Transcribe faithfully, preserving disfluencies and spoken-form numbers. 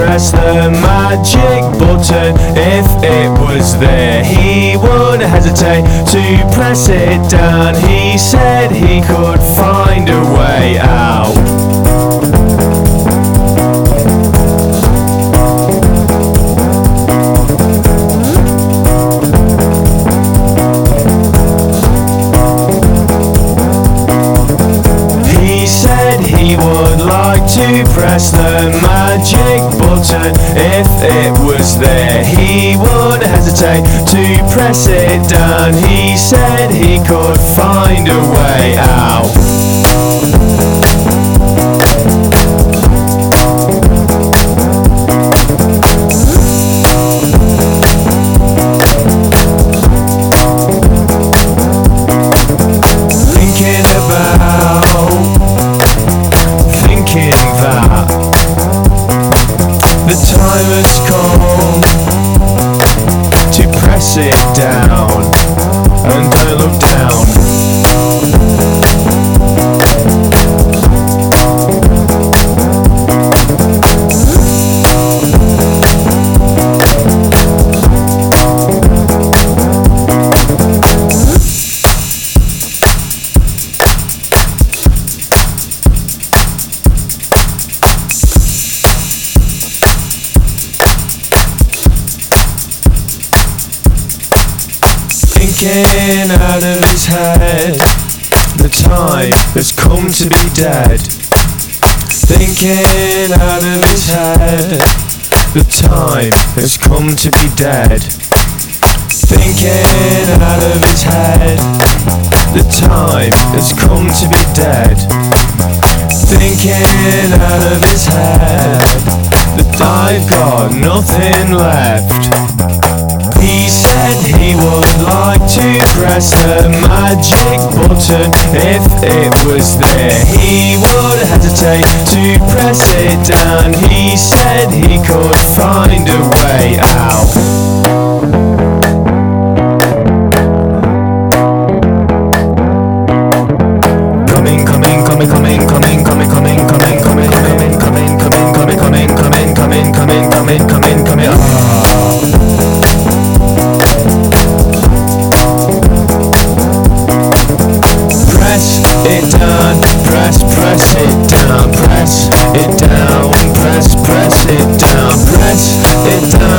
press the magic button. If it was there, he wouldn't hesitate to press it down. He said he could find a way out. He would like to press the magic button. If it was there, he wouldn't hesitate to press it down. He said he could find a way out. Thinking about the time has come to press it down, and don't look down. Thinking out of his head, the time has come to be dead. Thinking out of his head, the time has come to be dead. Thinking out of his head, the time has come to be dead. Thinking out of his head, that I've got nothing left. He said he would like to press the magic button. If it was there, he would hesitate to press it down. He said he could find a way out. Coming, coming, coming, coming, coming, coming, coming, coming, coming, coming, coming, coming, coming, coming, coming, coming, coming, coming, coming, coming, ah. Press it down, press, press it down, press it down, press, press it down, press it down.